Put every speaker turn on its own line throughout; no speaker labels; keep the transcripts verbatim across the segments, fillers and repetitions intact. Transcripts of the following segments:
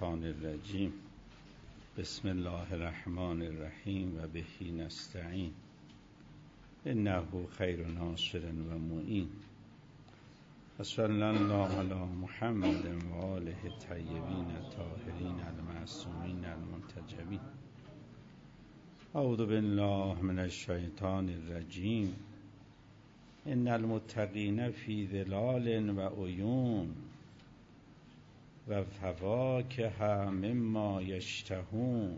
الشیطان الرجیم. بسم الله الرحمن الرحیم و به نستعین انه خیر ناصر و معین. صلی الله علی محمد و آله الطیبین الطاهرین المعصومین المنتجبین. اعوذ بالله من الشیطان الرجیم. ان المتقین فی ظلال و عیون و فواکه مما یشتهون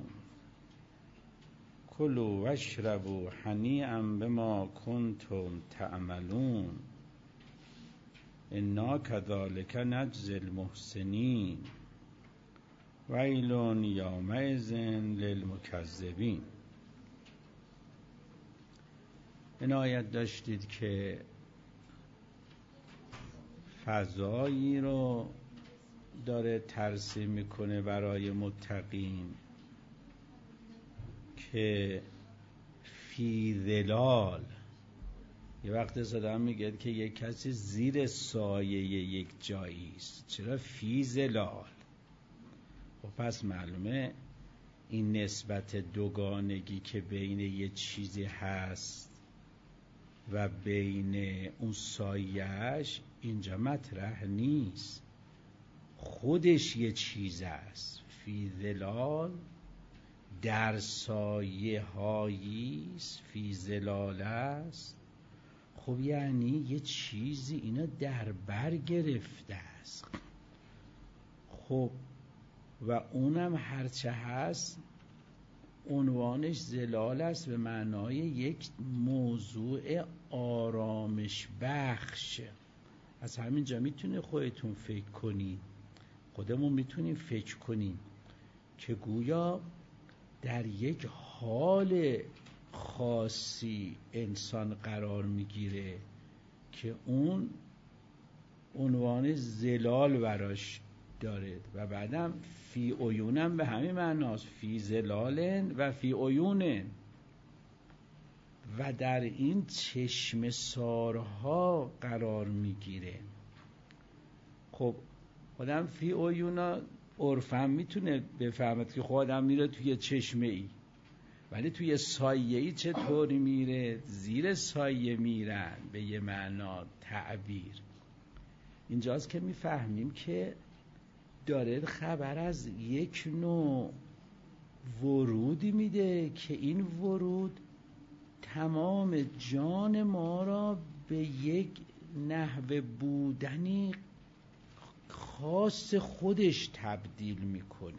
کلوا واشربوا هنیئا بما کنتم تعملون انا کذلک نجزی المحسنین ویل یومئذ للمکذبین. عنایت داشتید که فضایی رو داره ترسیم میکنه برای متقین که فی ظلال. یه وقت صدا میگه که یک کسی زیر سایه یک جایی است. چرا فی ظلال؟ خب پس معلومه این نسبت دوگانگی که بین یه چیزی هست و بین اون سایه‌اش اینجا مطرح نیست، خودش یه چیز است. فی ظلال در سایه هاییست، فی ظلال است. خب یعنی یه چیزی اینا در بر گرفته است. خب و اونم هرچه هست عنوانش ظلال است به معنای یک موضوع آرامش بخش. از همینجا میتونه خودتون فکر کنید، خودمون میتونیم فکر کنیم که گویا در یک حال خاصی انسان قرار میگیره که اون عنوان ظلال براش داره و بعدم فی عیونم به همین معناست، فی ظلال و فی عیون. و در این چشم سارها قرار میگیره. خب آدم فی عیونا عرفم میتونه بفهمد که خود آدم میره توی چشمه ای، ولی توی سایه ای چطوری میره؟ زیر سایه میرن به یه معنا تعبیر. اینجاست که میفهمیم که داره خبر از یک نوع ورودی میده که این ورود تمام جان ما را به یک نحو بودنی خاص خودش تبدیل میکنه.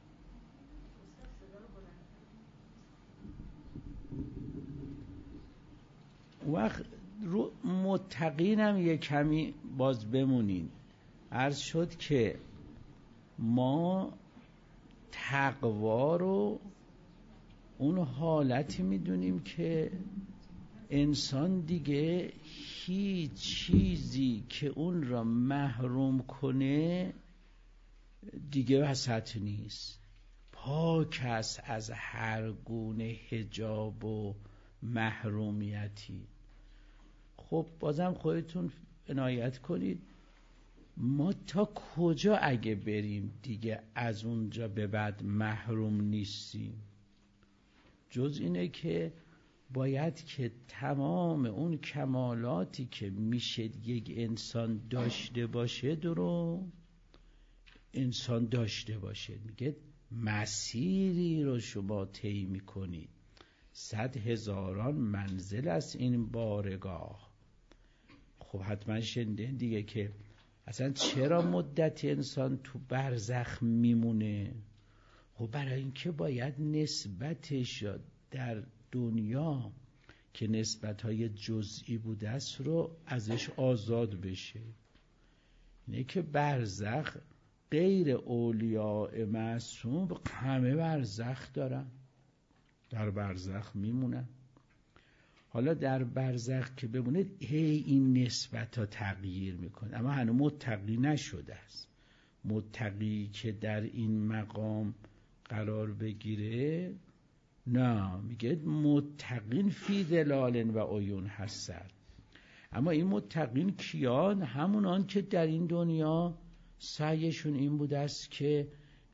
وقت رو متقینم یک کمی باز بمونین. عرض شد که ما تقوا رو اون حالتی میدونیم که انسان دیگه هیچ چیزی که اون را محروم کنه دیگه وسط نیست، پاک است از هر گونه حجاب و محرومیتی. خب بازم خودتون عنایت کنید ما تا کجا اگه بریم دیگه از اونجا به بعد محروم نیستیم، جز اینه که باید که تمام اون کمالاتی که میشه یک انسان داشته باشه درو انسان داشته باشه. میگه مسیری رو شما طی میکنید، صد هزاران منزل است این بارگاه. خب حتما شنیدین دیگه که اصلا چرا مدت انسان تو برزخ میمونه؟ خب برای اینکه باید نسبتش در دنیا که نسبت‌های جزئی بوده است رو ازش آزاد بشه. اینه که برزخ غیر اولیاء معصوم همه برزخ دارن، در برزخ میمونن. حالا در برزخ که بمونه هی این نسبت ها تغییر میکنه، اما هنوز متقی نشده است. متقی که در این مقام قرار بگیره نه، میگه متقین فی ظلال و عیون هستند. اما این متقین کیان؟ همونان که در این دنیا سعیشون این بوده است که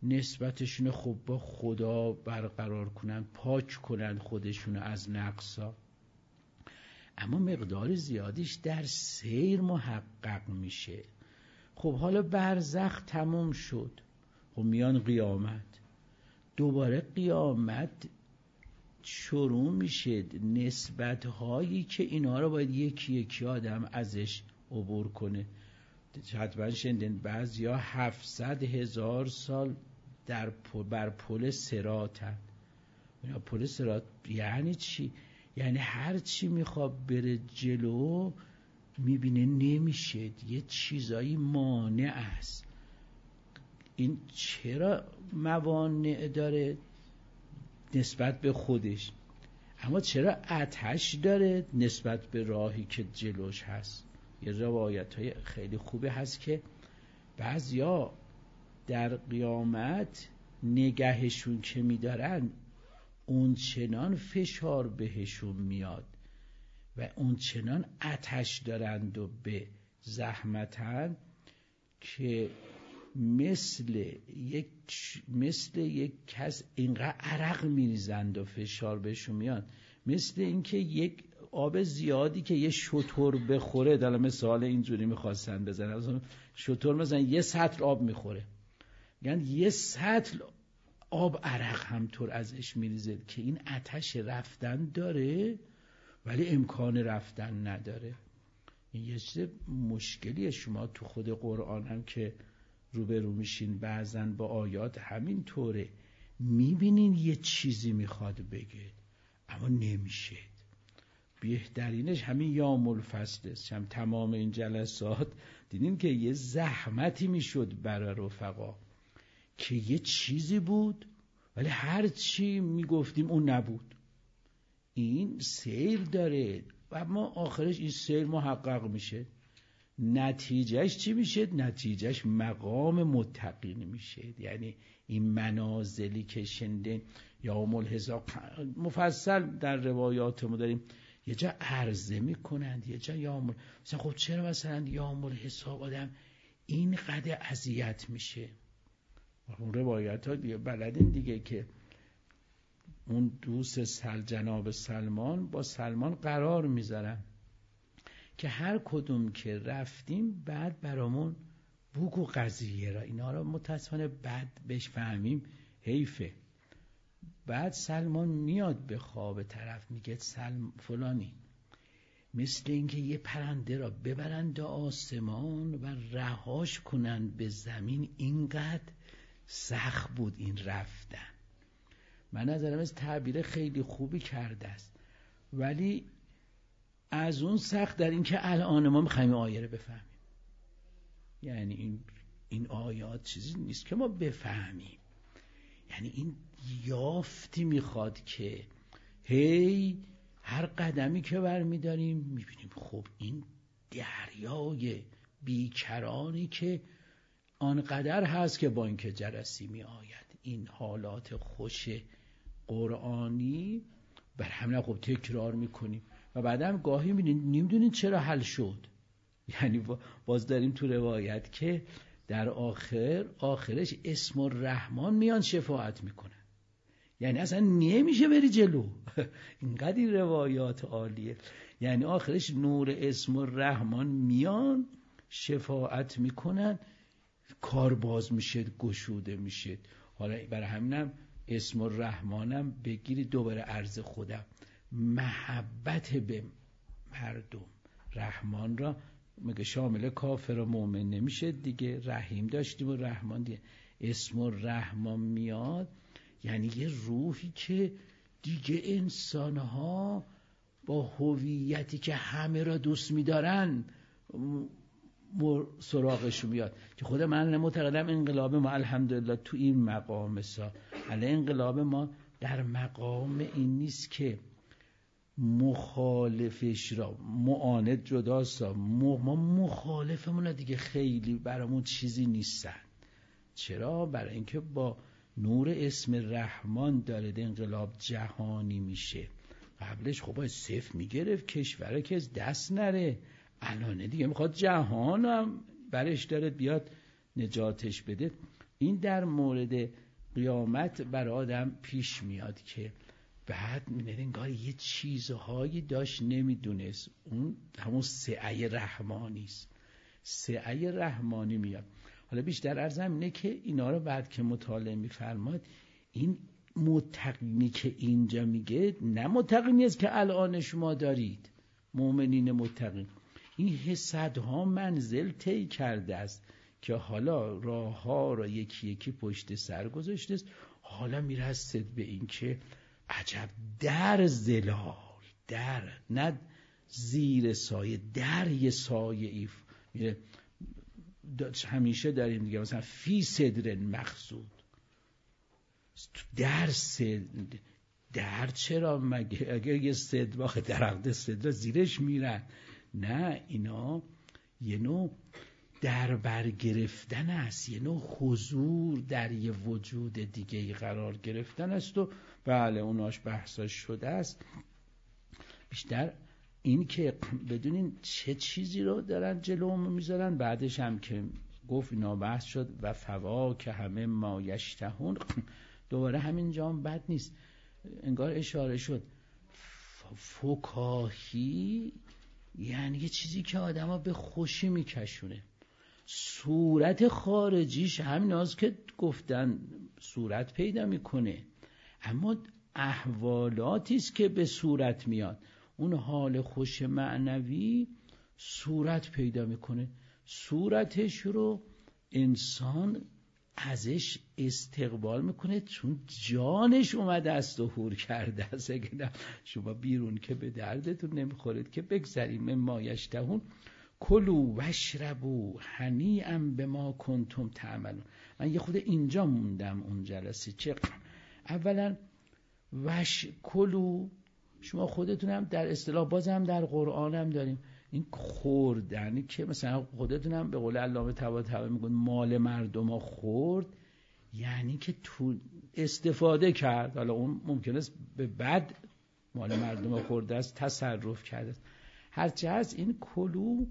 نسبتشون خب با خدا برقرار کنن، پاک کنن خودشون از نقصا. اما مقدار زیادیش در سیر محقق میشه. خب حالا برزخ تموم شد، خب میان قیامت، دوباره قیامت شروع میشه. نسبت هایی که اینا رو باید یکی یکی آدم ازش عبور کنه. حتما شنیدین بعضیا هفتصد هزار سال در بر پل صراطن. پل صراط یعنی چی؟ یعنی هر چی میخواد بره جلو میبینه نمیشه، یه چیزایی مانع است. این چرا موانع داره؟ نسبت به خودش. اما چرا آتش داره؟ نسبت به راهی که جلوش هست. یه روایت های خیلی خوبی هست که بعضیا در قیامت نگهشون که میدارن اون چنان فشار بهشون میاد و اون چنان آتش دارند و به زحمتن که مثل یک مثل یک کس اینقدر عرق میریزند و فشار بهشون میاد، مثل اینکه یک آب زیادی که یه شتر بخوره. حالا مثال اینجوری میخواستن بزنن، شتر مثلا یه سطل آب میخوره، یعنی یه سطل آب عرق همطور ازش میریزه که این آتش رفتن داره ولی امکان رفتن نداره. این یه چیز مشکلیه. شما تو خود قرآن هم که روبرو میشین بعضن با آیات همین طوره، میبینین یه چیزی میخواد بگه اما نمیشه. بهترینش همین یوم الفصل است. هم تمام این جلسات دیدین که یه زحمتی میشد برای رفقا که یه چیزی بود ولی هر چی میگفتیم اون نبود. این سیر داره و اما آخرش این سیر محقق میشه. نتیجهش چی میشه؟ نتیجهش مقام متقین میشه. یعنی این منازلی که شنده یوم الحساب مفصل در روایات ما داریم، یه جا عرضه میکنند، یه جا یوم مثلا خب چرا مثلا یوم الحساب آدم این قدر اذیت میشه؟ اون روایت ها دیگه بلدین دیگه که اون دوست سل جناب سلمان با سلمان قرار میذارن که هر کدوم که رفتیم بعد برامون بگو قضیه را، اینا را متاسفانه بعد بهش فهمیم حیفه. بعد سلمان میاد به خواب طرف میگه سلم فلانی، مثل اینکه یه پرنده را ببرند به آسمان و رهاش کنند به زمین، اینقدر سخت بود این رفتن. من نظرم از تعبیر خیلی خوبی کرده است، ولی از اون سخت در این که الان ما میخوایم آیه رو بفهمیم. یعنی این این آیات چیزی نیست که ما بفهمیم، یعنی این یافتی میخواد که هی هر قدمی که برمیداریم میبینیم خب این دریای بیکرانی که آنقدر هست که بانک جرسی می آید. این حالات خوش قرآنی بر همین خب تکرار میکنیم و بعدم گاهی میبینید نمیدونید چرا حل شد. یعنی باز داریم تو روایت که در آخر آخرش اسم الرحمن میان شفاعت میکنن، یعنی اصلا نمیشه بری جلو. اینقدر این روایات عالیه. یعنی آخرش نور اسم الرحمن میان شفاعت میکنن، کار باز میشه، گشوده میشه. حالا برای همینم اسم الرحمنم بگیری دوباره عرض خودم، محبت به مردم. رحمان را مگه شامل کافر و مؤمن نمیشه دیگه؟ رحیم داشتیم و رحمان دیگه. اسم الرحمن میاد یعنی یه روحی که دیگه انسانها با هویتی که همه را دوست میدارن سراغشون میاد. که خود من معتقدم انقلاب ما الحمدلله تو این مقام سا، علی انقلاب ما در مقام این نیست که مخالفش را معاند جداستا، ما مخالفمون دیگه خیلی برامون چیزی نیستن. چرا؟ برای اینکه با نور اسم رحمان داره انقلاب جهانی میشه. قبلش خب باید صفر میگرفت کشوره که از دست نره، الان دیگه میخواد جهان هم برش داره بیاد نجاتش بده. این در مورد قیامت بر آدم پیش میاد که بعد می‌بینه انگار یه چیزهایی داشت نمیدونست. اون همون سعی رحمانی است. سعی رحمانی میاد. حالا بیشتر عرضم اینه که اینا رو بعد که مطالعه می‌فرماد، این متقینی که اینجا میگه نه متقینی است که الان شما دارید، مؤمنین متقین، این صدها منزل طی کرده است که حالا راه ها را یکی یکی پشت سر گذاشته است. حالا میرسد به این که عجب در زلال، در نه زیر سایه، در یه سایه ای میره. همیشه داریم دیگه مثلا فی صدر مخصود، در صدر، در چرا مگه اگر یه صدر واقع درخت صدر زیرش میرن؟ نه، اینا یه نوع در بر گرفتن است، یه نوع حضور در یه وجود دیگه قرار گرفتن است. و بله اوناش بحثاش شده است. بیشتر این که بدونین چه چیزی رو دارن جلوم میذارن. بعدش هم که گفت اینا بحث شد و فوا که همه ما یشتهون، دوباره همین جام بد نیست، انگار اشاره شد فکاهی یعنی یه چیزی که آدم ها به خوشی میکشونه. صورت خارجیش همین هست که گفتن صورت پیدا میکنه، اما احوالاتی است که به صورت میاد. اون حال خوش معنوی صورت پیدا میکنه. صورتش رو انسان ازش استقبال میکنه چون جانش اومده است و حور کرده است. اگه شما بیرون که به دردتون نمیخورید که بگذاریم ما یشتهون کلوا واشربوا هنیئا بما کنتم تعملون. من یه خود اینجا موندم اون جلسه. چه اولا وش کلو، شما خودتون هم در اصطلاح بازم در قرآن هم داریم این خوردن که مثلا خودتون هم به قول علامه طباطبایی میگن مال مردم ها خورد، یعنی که تو استفاده کرد. حالا اون ممکنه است به بد مال مردم ها خورده است، تصرف کرده است. هرچه هست این کلو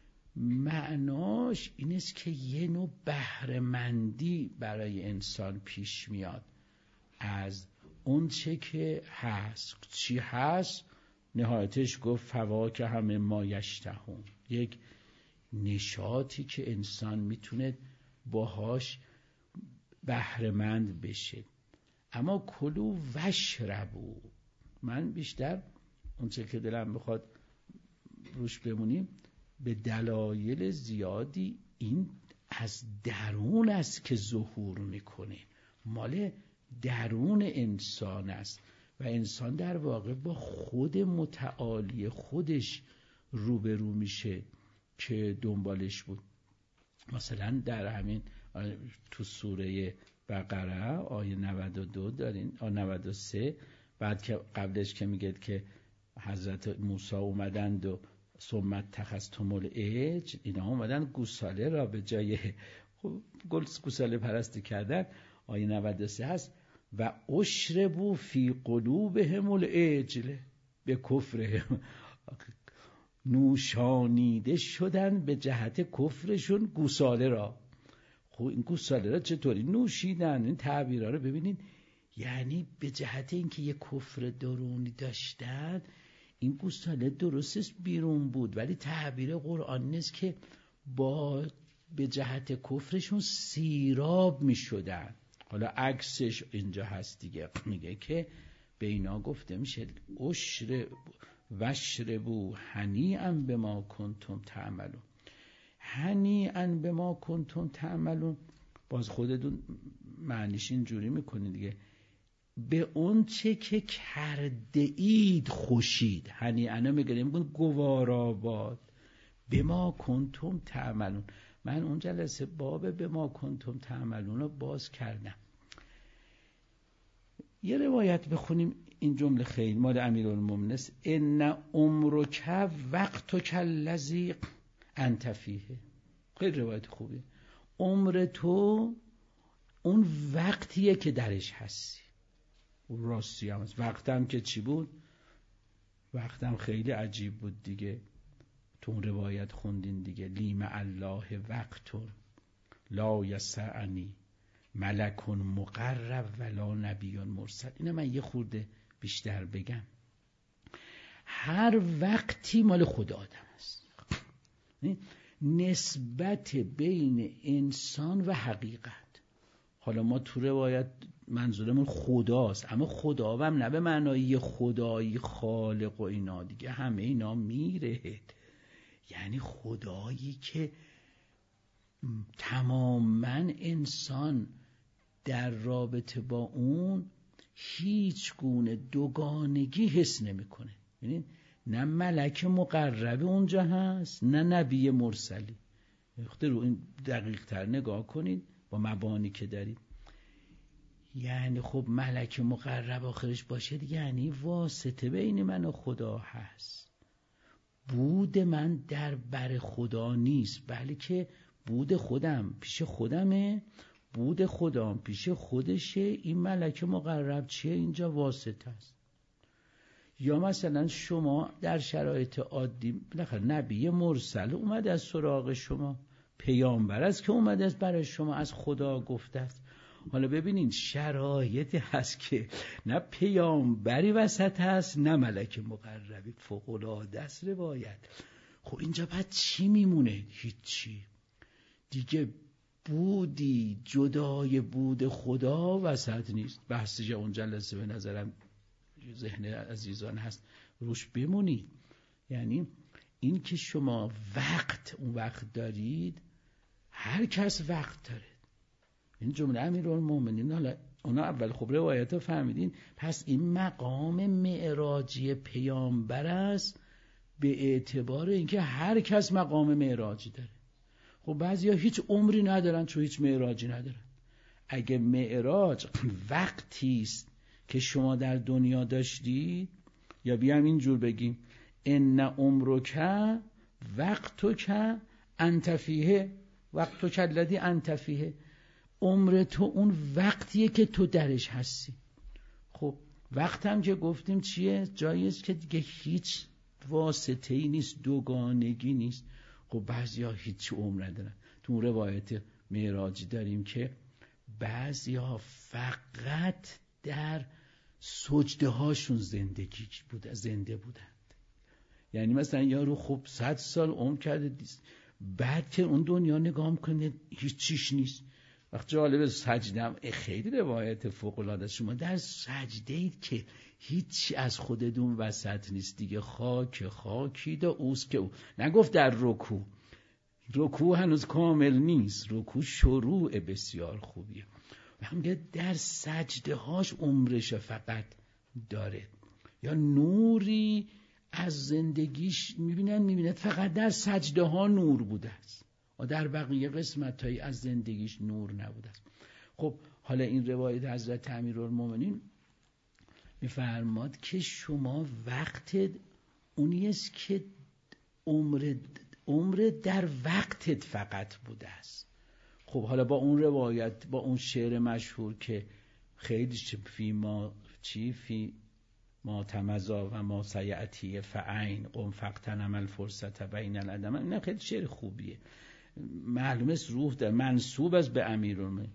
معناش این است که یه نوع بهره‌مندی برای انسان پیش میاد از اون چه که هست. چی هست؟ نهایتش گفت فوا که همه ما یشتهون، یک نشاطی که انسان میتونه باهاش بهره‌مند بشه. اما کلو واشربوا، من بیشتر اون چه که دلم بخواد روش بمونیم، به دلایل زیادی این از درون است که ظهور میکنه، مال درون انسان است و انسان در واقع با خود متعالی خودش روبرو میشه که دنبالش بود. مثلا در همین تو سوره بقره آیه نود و دو دارین، آیه نود و سه، بعد که قبلش که میگه که حضرت موسی اومدند و ثمت تخذتم العجل، اینا اومدن گوساله را به جای گل گوساله پرستی کردن. آیه نود و سه هست و اشربوا فی قلوبهم العجل به کفرهم، نوشانیده شدن به جهت کفرشون گوساله را. خب این گوساله را چطوری نوشیدن؟ این تعبیرها رو ببینید، یعنی به جهت اینکه یه کفر درونی داشتن. این گوساله درست است بیرون بود، ولی تعبیر قرآن نیست که با به جهت کفرشون سیراب می شدن. حالا عکسش اینجا هست دیگه، میگه که به اینا گفته میشه اشرب واشربوا هنیئا بما کنتم تعملون. هنیئا بما کنتم تعملون باز خودتون معنیش اینجوری میکنید دیگه، به اون چه که کرده اید خوشید. هنیئا میگه میگن گواراباد بما کنتم تعملون. من اون جلسه باب بما کنتم تعملون رو باز کردم. یه روایت بخونیم، این جمله خیلی مال امیرالمومنین است: ان عمرک وقتک الذی انت فیه. خیلی روایت خوبیه. عمر تو اون وقتیه که درش هستی. راستی هم است. وقتم که چی بود؟ وقتم خیلی عجیب بود دیگه. تو اون روایت خوندین دیگه، لیم الله وقتون لا یسعنی ملک مقرب ولا نبی مرسل. اینو من یه خورده بیشتر بگم. هر وقتی مال خدا آدم است. نسبت بین انسان و حقیقت. حالا ما تو روایت منظورمون خداست، اما خدا هم نه به معنای خدایی خالق و اینا دیگه، همه اینا میره. یعنی خدایی که تماما انسان در رابطه با اون هیچ گونه دوگانگی حس نمیکنه. یعنی نه ملک مقرب اونجا هست نه نبی مرسلی. خود رو این دقیق تر نگاه کنید با مبانی که دارید. یعنی خب ملک مقرب آخرش باشه دیگه، یعنی واسطه بین من و خدا هست. بود من در بر خدا نیست، بلکه بود خودم پیش خودمه، بود خودم پیش خودشه. این ملک مقرب چیه؟ اینجا واسطه است. یا مثلا شما در شرایط عادی بالاخره نبی مرسل اومده از سراغ شما، پیامبر است که اومده از برای شما از خدا گفته است. حالا ببینین شرایطی هست که نه پیامبری وسط هست نه ملک مقربی، فوق العاده است روایت. خب اینجا بعد چی میمونه؟ هیچی دیگه. بودی جدای بود خدا وسط نیست. بحثش اون جلسه به نظرم ذهن عزیزان هست روش بمونید. یعنی این که شما وقت اون وقت دارید، هر کس وقت داره. این جمله امیرالمومنین، حالا اونا اول خب روایت رو فهمیدین، پس این مقام معراجی پیامبر است به اعتبار اینکه هر کس مقام معراجی داره. خب بعضیا هیچ عمری ندارن چون هیچ معراجی ندارن. اگه معراج وقتی است که شما در دنیا داشتید، یا بیام اینجور بگیم ان عمرک وقتک انت فیه وقتک الذی انت فیه، عمر تو اون وقتیه که تو درش هستی. خب وقت هم که گفتیم چیه؟ جایی است که دیگه هیچ واسطه‌ای نیست، دوگانگی نیست. خب بعضیا هیچ عمر ندارن. تو اون روایت معراجی داریم که بعضیا فقط در سجده هاشون زندگی بود، زنده بودند. یعنی مثلا یارو خب صد سال عمر کرده، بعد که اون دنیا نگاه میکنه هیچ چیش نیست. وقت جالب سجدم خیلی روایت فوق العاده. شما در سجده اید که هیچ از خودتون وسط نیست دیگه، خاک خاکید و اوست که او. نگفت در رکوع، رکوع هنوز کامل نیست، رکوع شروع بسیار خوبیه. و همگه در سجده هاش عمرش فقط داره. یا نوری از زندگیش میبینن میبینن فقط در سجده ها نور بوده است و در بقیه قسمت هایی از زندگیش نور نبوده است. خب حالا این روایت حضرت امیرالمومنین میفرماد که شما وقت اونیست که عمر عمر در وقتت فقط بوده است. خب حالا با اون روایت، با اون شعر مشهور که خیلی فی ما چی فی ما تمزا و ما سیعتی فعین قم فقتنم الفرصت بین الادم، این خیلی شعر خوبیه، معلومه است روح در منصوب است به امیرالمومنین.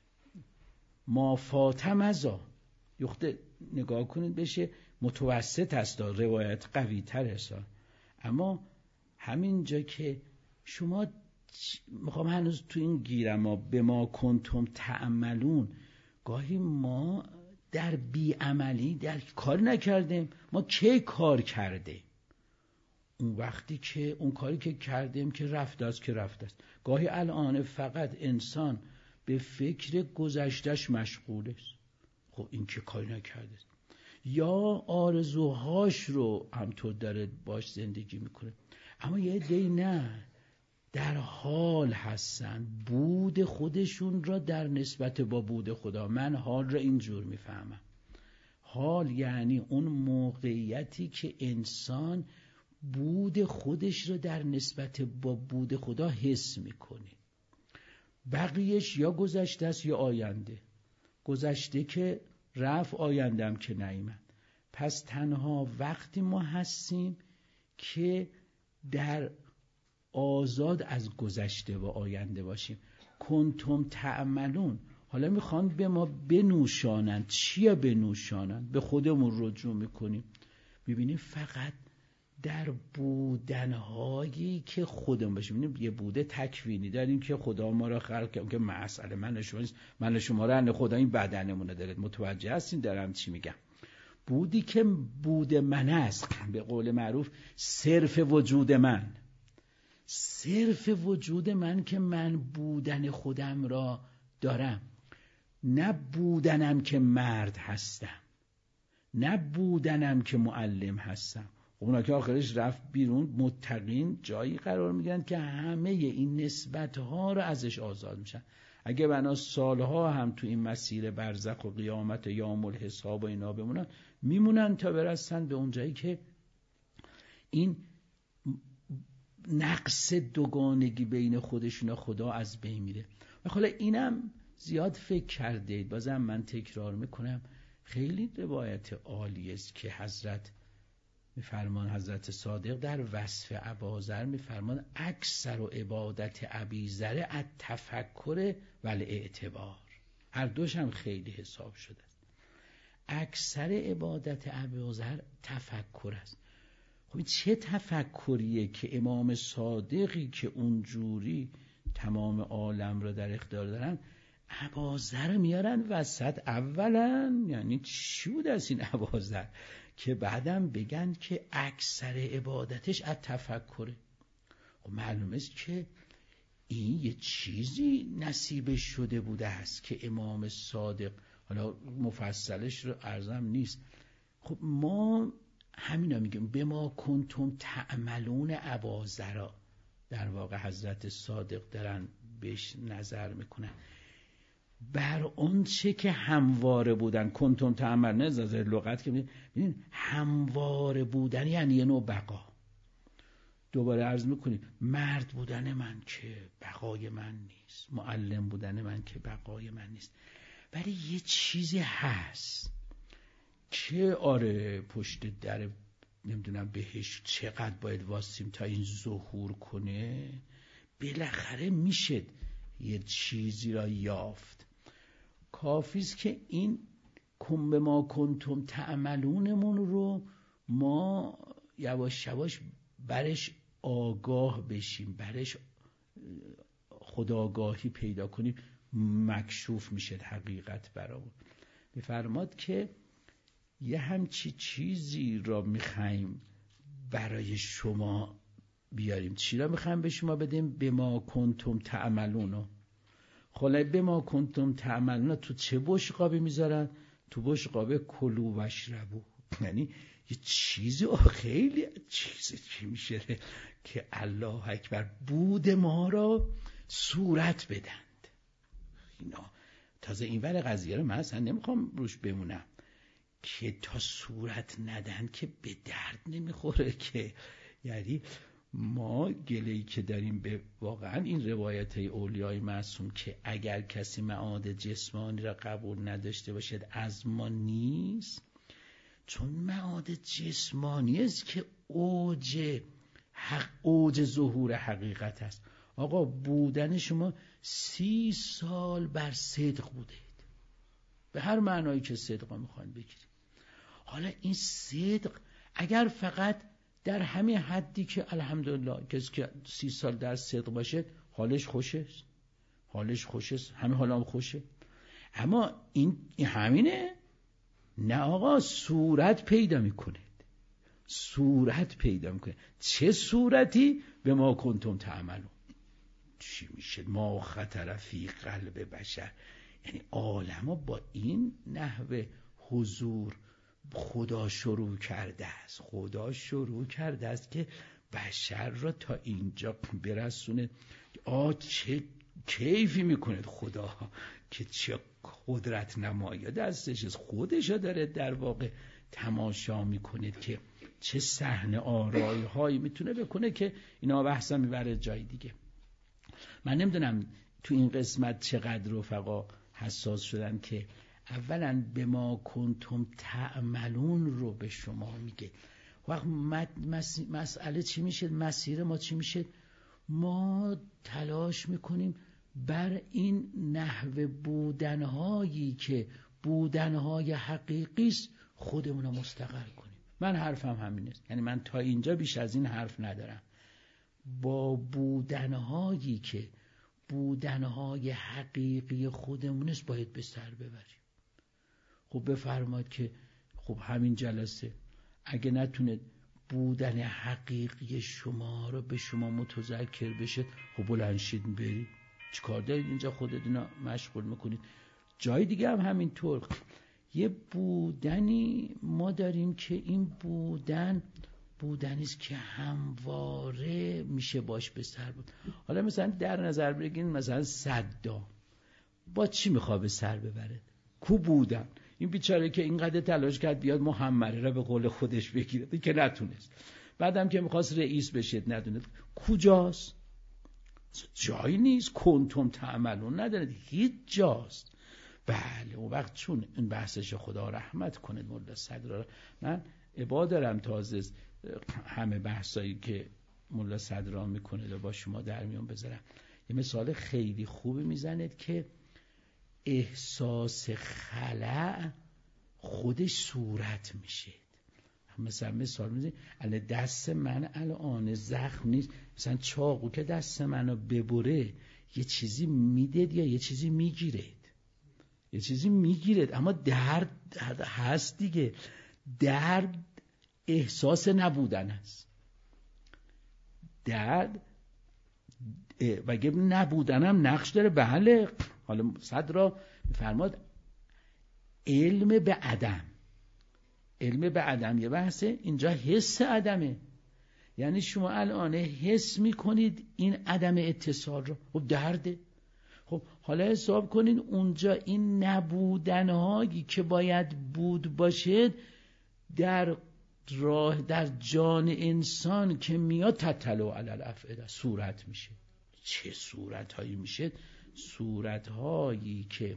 ما فاتمزا یخته نگاه کنید بشه متوسط است، روایت قوی تر است. اما همینجا که شما میخوام هنوز تو این گیرم ها به ما کنتم تعملون، گاهی ما در بیعملی در کار نکردیم. ما کی کار کرده؟ اون وقتی که اون کاری که کردیم که رفته است که رفته است. گاهی الان فقط انسان به فکر گذشتش مشغول است. خب این که کاری نکرده است. یا آرزوهاش رو همطور داره باش زندگی میکنه. اما یه دی نه، در حال هستن بود خودشون را در نسبت با بود خدا. من حال را اینجور میفهمم. حال یعنی اون موقعیتی که انسان بود خودش را در نسبت با بود خدا حس میکنه. بقیهش یا گذشته است یا آینده. گذشته که رفت، آینده هم که نیامد. پس تنها وقتی ما هستیم که در آزاد از گذشته و آینده باشیم. کنتم تعملون، حالا میخوان به ما بنوشانند. چیا بنوشانند؟ به خودمون رجوع میکنیم، میبینیم فقط در بودنهایی که خودمون باشیم. میبینیم یه بوده تکوینی داریم که خدا ما را خلق کرد، که مسئله من شما نیست، من شما را نه، خدا این بدنمونه داره. متوجه هستین دارم چی میگم؟ بودی که بود من است، به قول معروف صرف وجود من، صرف وجود من که من بودن خودم را دارم، نه بودنم که مرد هستم، نه بودنم که معلم هستم. اونا که آخرش رفت بیرون، متقین جایی قرار میگن که همه این نسبتها رو ازش آزاد میشن. اگه بنا سالها هم تو این مسیر برزخ و قیامت و یوم الحساب و اینا بمونن، میمونن تا برسن به اون جایی که این نقص دوگانگی بین خودشون و خدا از بین میره. و حالا اینم زیاد فکر کرده، بازم من تکرار میکنم، خیلی روایت عالی است که حضرت میفرمان، حضرت صادق در وصف اباذر میفرمان اکثر و عبادت ابیذر التفکر و الاعتبار. هر دوش هم خیلی حساب شده. اکثر عبادت ابیذر تفکر است. خب چه تفکریه که امام صادقی که اونجوری تمام عالم را در اختیار دارن، اباذر میارن وسط؟ اولا یعنی چی بود از این اباذر که بعدم بگن که اکثر عبادتش از تفکره؟ خب معلوم است که این یه چیزی نصیبش شده بوده است که امام صادق، حالا مفصلش رو عرضم نیست. خب ما همینا میگیم به ما کنتم تعملون اباذرا، در واقع حضرت صادق دارن بهش نظر میکنن بر اون چه که همواره بودن. کنتم تعمل نه از لغت که میبینین همواره بودن یعنی یه نوع بقا. دوباره عرض میکنیم مرد بودن من که بقای من نیست، معلم بودن من که بقای من نیست، ولی یه چیزی هست که آره پشت در نمیدونم بهش چقدر باید واسیم تا این ظهور کنه، بالاخره میشه یه چیزی را یافت. کافیست که این کن به ما کنتم تعملونمون رو ما یواش یواش برش آگاه بشیم، برش خودآگاهی پیدا کنیم، مکشوف میشه حقیقت برامون. میفرماد که یه همچی چیزی را میخوایم برای شما بیاریم. چی را میخوایم به شما بدیم؟ به ما کنتم تعملون. خلا به ما کنتم تعملون تو چه بشقابی میذارن؟ تو بشقاب کلو و اشربو. یعنی یه چیزی خیلی چیزی چی میشه که الله اکبر بود ما را صورت بدند. اینا تازه این ور قضیه رو من اصلا نمیخوام روش بمونم که تا صورت ندن که به درد نمیخوره. که یعنی ما گله‌ای که داریم به واقعا این روایت های اولیای معصوم که اگر کسی معاد جسمانی را قبول نداشته باشد از ما نیست، چون معاد جسمانی است که اوج حق اوج ظهور حقیقت است. آقا بودن شما سی سال بر صدق بودید، به هر معنایی که صدق میخوان بگیرید. حالا این صدق اگر فقط در همین حدی که الحمدلله کسی که سی سال در صدق باشه حالش خوشه، حالش خوشه، همه حالام خوشه، اما این, این همینه؟ نه آقا، صورت پیدا میکنه، صورت پیدا میکنه. چه صورتی؟ به ما کنتم تعملون. چی میشه؟ ما خطر فی قلب بشر، یعنی عالمو با این نحوه حضور خدا شروع کرده است. خدا شروع کرده است که بشر را تا اینجا برسونه. آ چه کیفی میکنه خدا که چه قدرت نمایی دستش است، خودش داره در واقع تماشا میکنه که چه صحنه آرایی هایی میتونه بکنه که اینا بحثا میبره جای دیگه. من نمیدونم تو این قسمت چقدر رفقا حساس شدن که اولا به ما کنتم تعملون رو به شما میگه. وقت مسئله چی میشه؟ مسیر ما چی میشه؟ ما تلاش میکنیم بر این نحو بودنهایی که بودنهای حقیقی است خودمون رو مستقر کنیم. من حرفم همین است، یعنی من تا اینجا بیش از این حرف ندارم. با بودنهایی که بودنهای حقیقی خودمون است باید به سر ببریم. خب بفرمایید که خب همین جلسه اگه نتونه بودن حقیقی شما رو به شما متذکر بشه، خب بلند شید برید. چیکار دارید اینجا خودتون مشغول میکنید؟ جای دیگه هم همینطور. یه بودنی ما داریم که این بودن بودنی است که همواره میشه باش به سر بود. حالا مثلا در نظر بگیرید مثلا صدام با چی میخواد به سر ببره؟ کو بودن؟ این بیچاره که اینقدر تلاش کرد بیاد محمره را به قول خودش بگیره که نتونست، بعدم که میخواست رئیس بشه ندونست. کجاست؟ جایی نیست. کنتم تعملون ندارد، هیچ جاست. بله اون وقت چون این بحثش خدا رحمت کنه مولا صدرا، من عبا دارم تازه همه بحثایی که مولا صدرا میکنه با شما در میون بذارم. یه مثال خیلی خوبی میزند که احساس خلأ خودش صورت میشه. مثلا مثال میزنید الان دست من الان زخم نیست، مثلا چاقو که دست منو ببره یه چیزی میدید یا یه چیزی میگیرید؟ یه چیزی میگیرید، اما درد, درد هست دیگه. درد احساس نبودن است. درد و اگه نبودنم نقش داره. بله حالا صدرا میفرماد علم به عدم. علم به عدم یه بحثه، اینجا حس عدمه. یعنی شما الان حس میکنید این عدم اتصال رو، خب درده. خب حالا حساب کنین اونجا این نبودنهایی که باید بود باشد در راه در جان انسان که میاد تتلو علی الافئده صورت میشه. چه صورتهایی میشه؟ صورتهایی که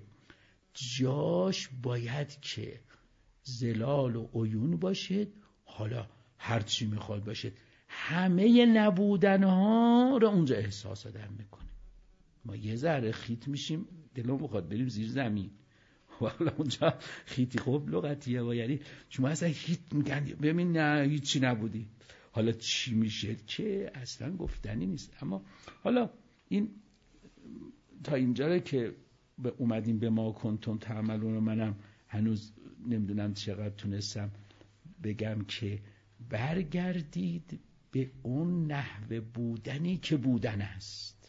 جاش باید که زلال و عیون باشد. حالا هر چی میخواد باشد، همه نبودنها رو اونجا احساس آدم میکنه. ما یه ذره خیت میشیم دلم میخواد بریم زیر زمین، حالا اونجا خیتی خوب لغتیه و یعنی شما اصلا هیت میگن ببین نه هیچی نبودی. حالا چی میشه که اصلا گفتنی نیست. اما حالا این تا اینجا که به اومدیم به ما کنتم تعملون، منم هنوز نمیدونم چقدر تونستم بگم که برگردید به اون نحو بودنی که بودن است.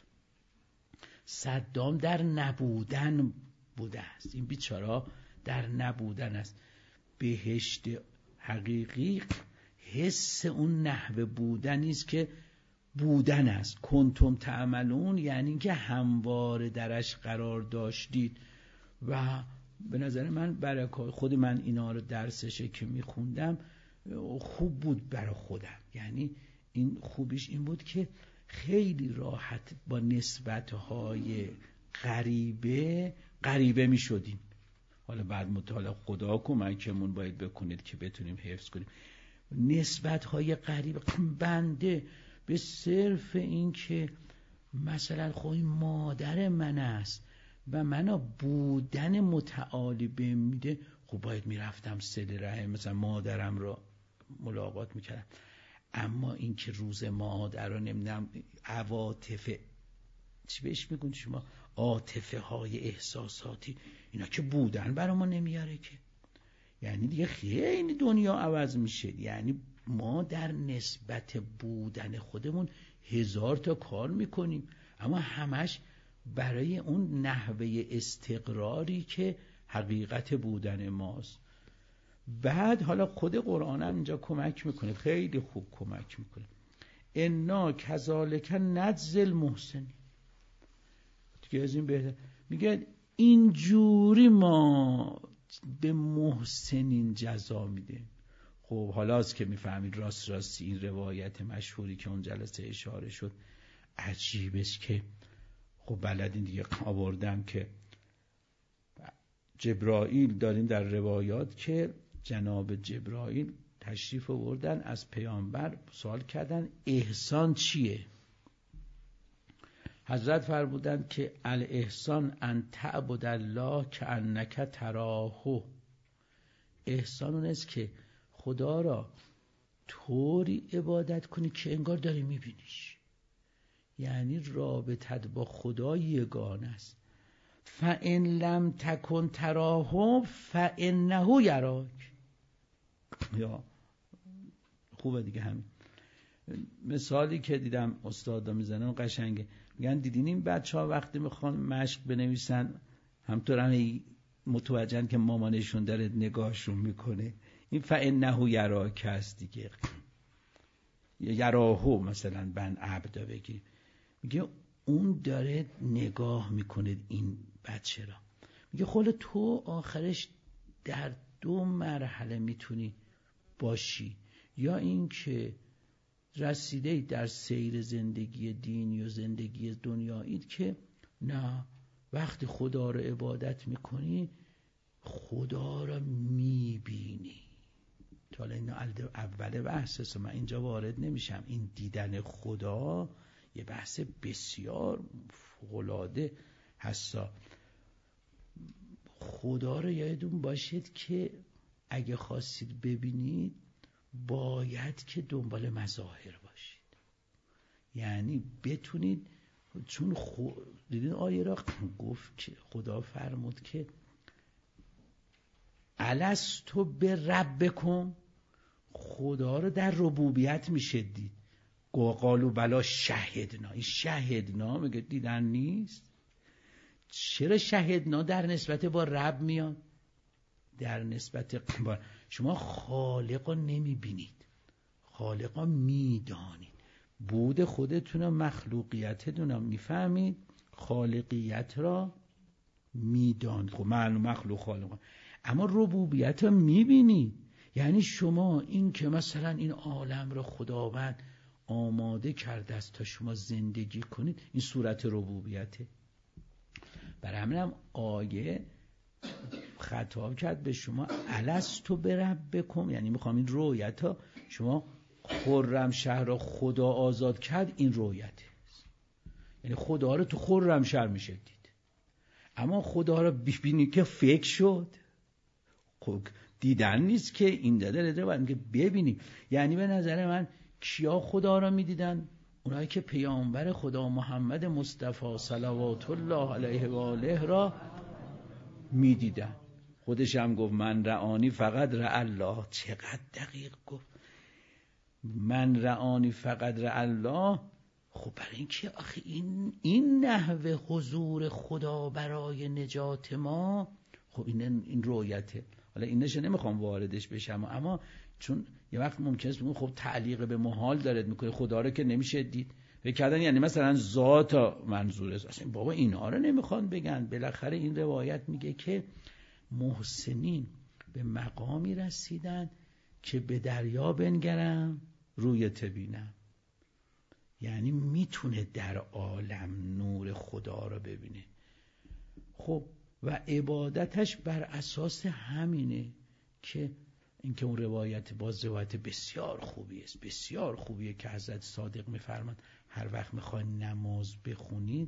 صدام در نبودن بوده است، این بیچاره در نبودن است. بهشت حقیقی حس اون نحو بودنی است که بودن است. کنتم تعملون یعنی که همواره درش قرار داشتید. و به نظر من برای خود من اینا رو درسشه که میخوندم خوب بود برای خودم. یعنی این خوبیش این بود که خیلی راحت با نسبتهای غریبه غریبه میشدیم. حالا بعد مطالعه خدا کمکمون باید بکنید که بتونیم حفظ کنیم نسبتهای غریبه. بنده به صرف این که مثلا خواهی مادر من است و منو بودن متعالی بهم میده، خب باید میرفتم صله رحم مثلا مادرم رو ملاقات میکردم. اما این که روز مادر رو نمیدونم عواطف چی بهش میگون شما، عاطفه های احساساتی، اینا که بودن برای ما نمیاره که. یعنی دیگه خیلی دنیا عوض میشه. یعنی ما در نسبت بودن خودمون هزار تا کار میکنیم، اما همش برای اون نحوه استقراری که حقیقت بودن ماست. بعد حالا خود قرآن هم اینجا کمک میکنه، خیلی خوب کمک میکنه. انا کذالک نجزی المحسنین. دیگه از این بهتر میگه اینجوری ما به محسنین جزا میده. خب حالا از که میفهمید راست راستی این روایت مشهوری که اون جلسه اشاره شد عجیبش که خب بلدین دیگه آوردم که جبرائیل داریم در روایات که جناب جبرائیل تشریف آوردن از پیامبر سوال کردن احسان چیه؟ حضرت فرمودند که الاحسان ان تعبد الله کانک تراه. احسان اون است که خدا را طوری عبادت کنی که انگار داری میبینیش. یعنی رابطت با خدا یگانه است. فَإِن لَمْ تَكُنْ تَرَاهُ فَإِنَّهُ یراک. یا خوبه دیگه. همین مثالی که دیدم استادا میزنن قشنگه. میگن دیدین این بچه ها وقتی میخوان مشق بنویسن همطور هم متوجهن که مامانشون داره نگاهشون میکنه. این فَإِنَّهُ یراک هست دیگه. یراهو مثلا بن عبدا بگی، میگه اون داره نگاه میکنه این بچه را. میگه خود تو آخرش در دو مرحله میتونی باشی، یا این که رسیده در سیر زندگی دینی و زندگی دنیاییت که نه وقتی خدا رو عبادت میکنی خدا رو میبینی. حالا این اول بحثه، من اینجا وارد نمیشم. این دیدن خدا یه بحث بسیار فوق‌العاده هستا. خدا رو یادتون باشید که اگه خواستید ببینید باید که دنبال مظاهر باشید. یعنی بتونید، چون خو... دیدین آیه را گفت که خدا فرمود که الستو به ربکم، خدا رو در ربوبیت میشه دید. قالوا بلا شهدنا. این شهدنا میگه دیدن نیست. چرا شهدنا در نسبت با رب میاد؟ در نسبت با شما خالق رو نمیبینید، خالق رو میدانید. بود خودتون و مخلوقیتتون رو میفهمید، خالقیت را میدانید. خب معلوم مخلوق خالق، اما ربوبیت رو میبینید. یعنی شما این که مثلا این عالم رو خداوند آماده کرده است تا شما زندگی کنید، این صورت ربوبیته. برای همینم آیه خطاب کرد به شما الستو بربکم، یعنی میخوام این رویت ها شما خرم شهر را خدا آزاد کرد، این رویته. یعنی خدا رو تو خرم شهر میشه دید، اما خدا رو ببینی که فکر شد. خب دیدن نیست که این داده رده باید که ببینی. یعنی به نظر من کیا خدا را میدیدن؟ اونایی که پیامبر خدا محمد مصطفی صلوات الله علیه و آله را میدیدن. خودش هم گفت من رعانی فقط رع الله. چقدر دقیق گفت من رعانی فقط رع الله. خب برای این که آخه این این نحوه حضور خدا برای نجات ما، خب این این رویته. حالا اینش نمیخوام واردش بشم، اما چون یه وقت ممکنه است بگم خب تعلیق به محال دارد میکنه، خدا رو که نمیشه دید. فکر کردن یعنی مثلا ذات منظوره. اصلا بابا اینا رو نمیخوان بگن. بالاخره این روایت میگه که محسنین به مقامی رسیدن که به دریا بنگرم رویت بینم. یعنی میتونه در عالم نور خدا رو ببینه. خب و عبادتش بر اساس همینه که اینکه اون روایت باز روایت بسیار خوبی است، بسیار خوبیه که حضرت صادق میفرمان هر وقت میخواین نماز بخونید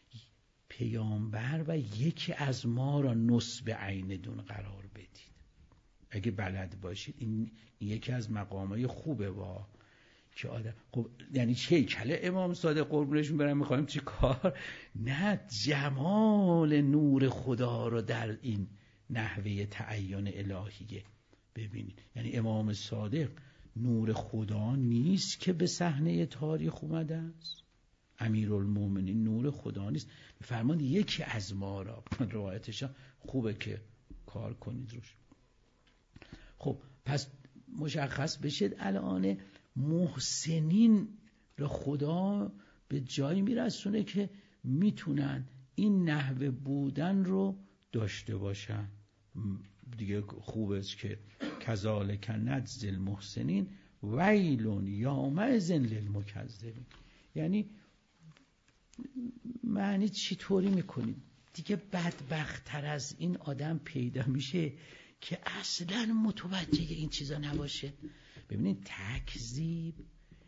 پیامبر و یکی از ما را نصب عیندون قرار بدید اگه بلد باشید. این یکی از مقامای خوبه وا که آدم. خب یعنی چه کله امام صادق قربونشون برم میخوایم چی کار؟ نه، جمال نور خدا رو در این نحوه تعین الهیه ببینید. یعنی امام صادق نور خدا نیست که به صحنه تاریخ اومده است. امیرالمومنین نور خدا نیست. فرمان یکی از ما را. روایتش خوبه که کار کنید روش. خب پس مشخص بشید الان محسنین را خدا به جایی میرسونه که میتونن این نحوه بودن رو داشته باشن دیگه. خوب است که کذالک نجزی المحسنین ویل یومئذ للمکذبین. یعنی معنی چی طوری میکنید دیگه؟ بدبخت‌تر از این آدم پیدا میشه که اصلا متوجه این چیزا نباشه. ببینید تکذیب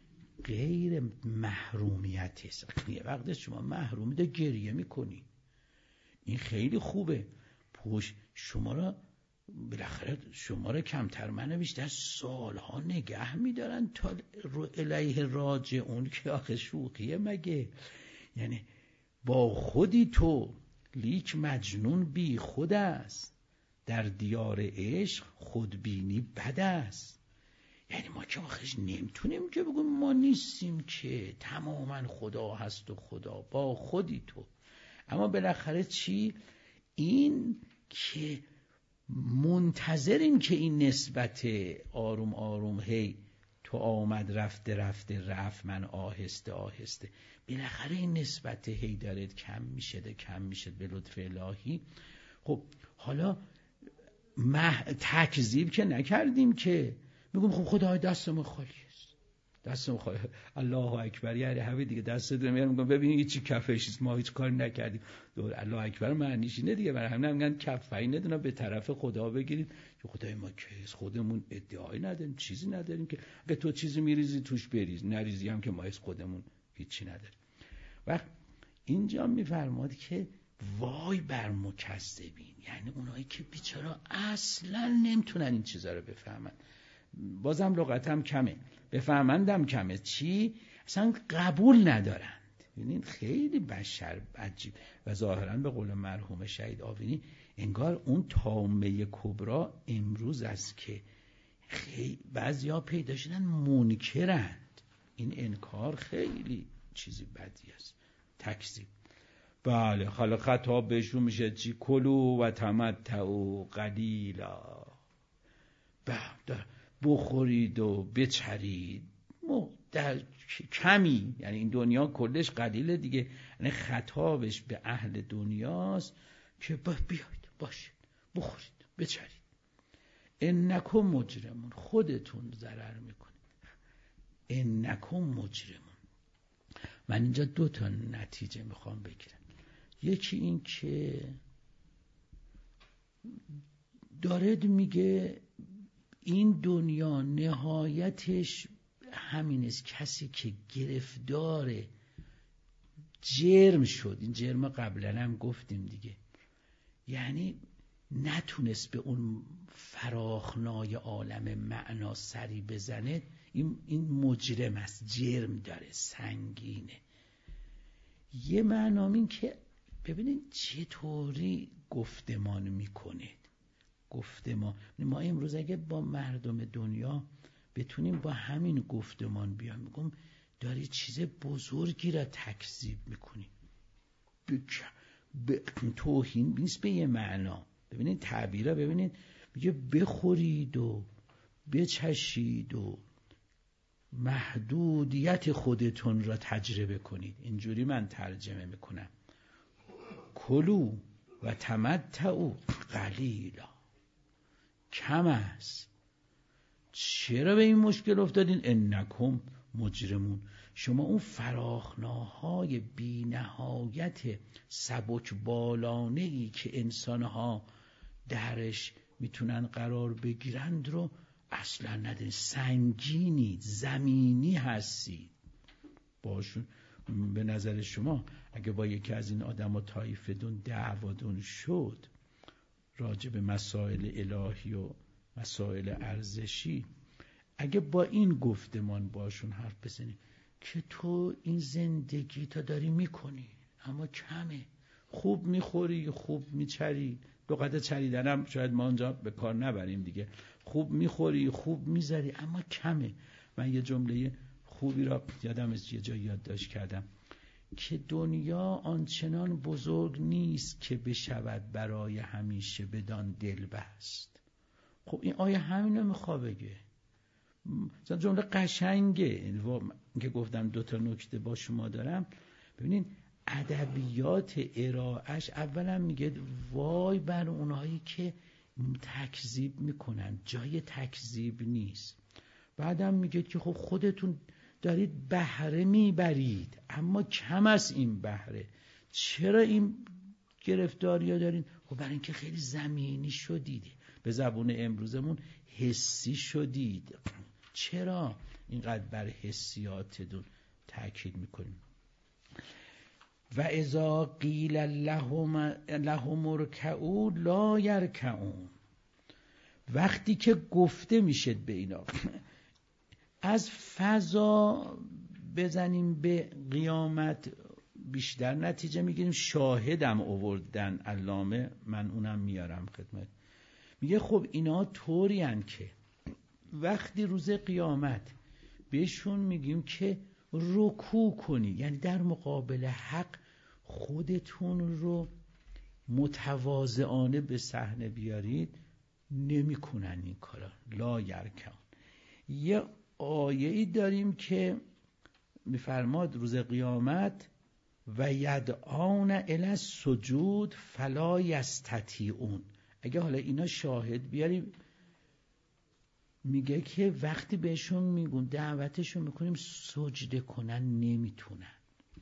غیر محرومیت است. یه وقت شما محرومی ده گریه میکنی، این خیلی خوبه. پوش شما را بالاخره شما را کمتر منو بیشتر سالها نگه میدارن تا رو الیه راجعون، که آخه شوخیه مگه؟ یعنی با خودی تو، لیک مجنون بی خود است، در دیار عشق خودبینی بد است. یعنی ما که آخش نمیتونیم که بگیم ما نیستیم، که تماما خدا هست و خدا با خودی تو. اما بالاخره چی؟ این که منتظریم که این نسبت آروم آروم هی تو آمد رفته رفته رفت من آهسته آهسته، بالاخره این نسبت هی داره کم میشه ده کم میشه به لطف الهی. خب حالا مح... تکذیب که نکردیم، که میگم خب خدای دستمون خالی است، دستمون خالی، الله اکبر، یعنی همه دیگه دست دارم میگم ببین هیچی کفش است، ما هیچ کاری نکردیم. دور الله اکبر معنیش اینه دیگه، برای همین میگن کفایی ندونم به طرف خدا بگیرید که خدای ما که خودمون ادعایی نداریم، چیزی نداریم که به تو چیزی میریزی توش بریز، نریزی هم که ما از خودمون هیچی نداریم. وقت اینجا میفرماد که وای بر مکذبین، یعنی اونایی که بیچاره اصلا نمیتونن این چیزا رو بفهمن. بازم لغتم کمه، بفهمندم کمه. چی؟ اصلا قبول ندارند. ببینید خیلی بشر عجیب. و ظاهرا به قول مرحوم شهید آوینی انگار اون طامه کبرا امروز است که خیلی بعضیا پیدا شدن منکرند. این انکار خیلی چیزی بدی است، تکذیب. بله، حالا خطاب بهشون میشه چی؟ کلوا و تمتعوا قلیلا، بخورید و بچرید در کمی. یعنی این دنیا کلش قلیله دیگه، یعنی خطابش به اهل دنیاست که بیاید باشید بخورید بچرید. انکم مجرمون، خودتون ضرر میکنید. انکم مجرمون. من اینجا دو تا نتیجه میخوام بگیرم. یکی این که دارد میگه این دنیا نهایتش همین است، کسی که گرفتار جرم شد، این جرم قبلا هم گفتیم دیگه، یعنی نتونست به اون فراخنای عالم معنا سری بزنه، این این مجرم است، جرم داره، سنگینه. یه معنام این که ببینید چطوری گفتمان میکنه. گفتمان ما امروز اگه با مردم دنیا بتونیم با همین گفتمان بیام، میگم داری چیز بزرگی را تکذیب میکنی، به توهین نیست به یه معنا. ببینید تعبیرها، ببینید میگه بخورید و بچشید و محدودیت خودتون را تجربه کنید. اینجوری من ترجمه میکنم. کلوا و تمتعوا قلیلا، کم است. چرا به این مشکل افتادین؟ انکم مجرمون. شما اون فراخناهای بی نهایت سبک بالانه‌ای که انسانها درش میتونن قرار بگیرند رو اصلا ندارید. سنگینی، زمینی هستید باشون. به نظر شما اگه با یکی از این آدم و طایفه‌دون دعوادون شد راجع به مسائل الهی و مسائل ارزشی، اگه با این گفتمان باشون حرف بزنی که تو این زندگی تا داری میکنی اما کمه، خوب میخوری، خوب میچری، لغت چریدنم شاید ما اونجا به کار نبریم دیگه، خوب میخوری، خوب میذاری اما کمه. من یه جمله خوبی را یادم از یه جایی یادداشت کردم که دنیا آنچنان بزرگ نیست که بشود برای همیشه بدان دل بست. خب این آیه همینو میخواد بگه. مثلا جمله قشنگه که گفتم دو تا نکته با شما دارم. ببینید ادبیات ارائهش اولا میگه وای بر اونایی که تکذیب میکنن، جای تکذیب نیست. بعدم میگه که خب خودتون دارید بهره میبرید اما کم است این بهره. چرا این گرفتاری ها دارین؟ خب برای اینکه خیلی زمینی شدید، به زبون امروزمون حسی شدید، چرا اینقدر بر حسیاتتون تأکید میکنیم؟ و اذا قیل لهم لهم ارکعوا لا یرکعون. وقتی که گفته میشه به اینا از فضا بزنیم به قیامت بیشتر نتیجه میگیریم. شاهدم آوردن علامه، من اونم میارم خدمت. میگه خب اینا طوری هن که وقتی روز قیامت بهشون میگیم که رکوع کنی، یعنی در مقابل حق خودتون رو متواضعانه به صحنه بیارید، نمیکنن این کارا. لا یرکعون. یه آیه‌ای داریم که میفرماد روز قیامت و یدعون الی السجود فلا یستطیعون. اگه حالا اینا شاهد بیاریم، میگه که وقتی بهشون میگون دعوتشون میکنیم سجده کنن، نمیتونن.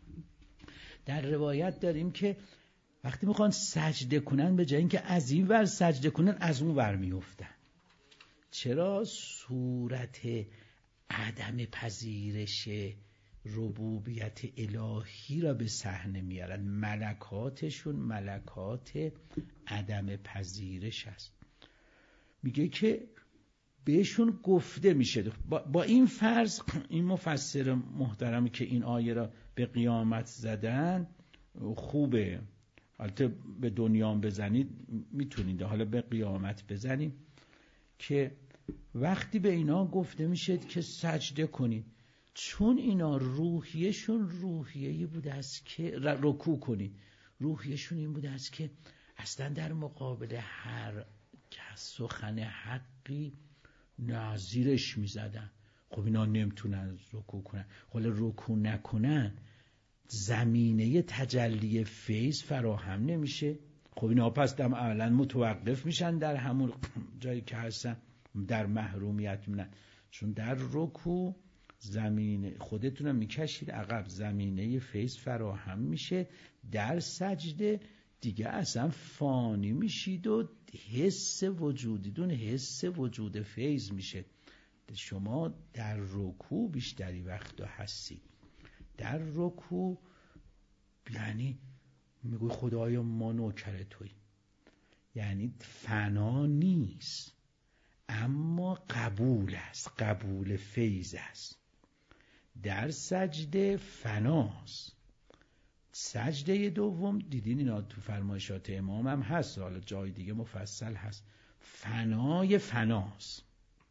در روایت داریم که وقتی میخوان سجده کنن به جای اینکه از این ور سجده کنن از اون ور میافتن. چرا؟ صورت عدم پذیرش ربوبیت الهی را به صحنه میارن. ملکاتشون ملکات عدم پذیرش است. میگه که بهشون گفته میشه با, با این فرض، این مفسر محترمی که این آیه را به قیامت زدن خوبه، البته به دنیا بزنید میتونید، حالا به قیامت بزنید که وقتی به اینا گفته میشه که سجده کنید، چون اینا روحیشون روحیه‌ای بوده است که رکوع کنید، روحیشون این بوده است که اصلا در مقابل هر سخن حقی نظیرش میزدن. خب اینا نمیتونن رکوع کنن. حالا رکوع نکنن زمینه تجلی فیض فراهم نمیشه. خب اینا پس دم اولا متوقف میشن در همون جایی که هستن، در محرومیت میمونن. چون در رکوع زمینه خودتون میکشید عقب، زمینه فیض فراهم میشه. در سجده دیگه اصلا فانی میشید و حس وجودیدون حس وجود فیض میشه. شما در رکوع بیشتری وقتا هستید. در رکوع یعنی میگوی خدایا ما نوکر توییم، یعنی فنا نیست اما قبول است، قبول فیض است. در سجده فناست. سجده دوم دیدین اینا تو فرمایشات امام هم هست، حالا جای دیگه مفصل هست، فنای فناست.